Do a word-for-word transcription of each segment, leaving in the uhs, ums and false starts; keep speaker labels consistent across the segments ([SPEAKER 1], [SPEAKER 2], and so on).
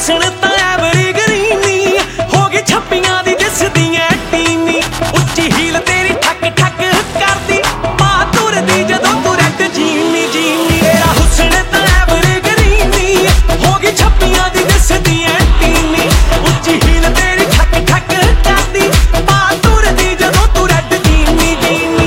[SPEAKER 1] हुस्न तां एवरग्रीनी हो गई छप्पियां दी दिसदियां टीनी उच्ची हील तेरी ठक ठक करदी पा तुरदी जदों तू रैड जीनी जीनी तेरा हुस्न तां एवरग्रीनी हो गई छप्पियां दी दिसदियां टीनी उच्ची हील तेरी ठक ठक करदी पा तुरदी जदों तू रैड जीनी जीनी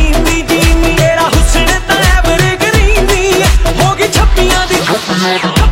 [SPEAKER 2] Never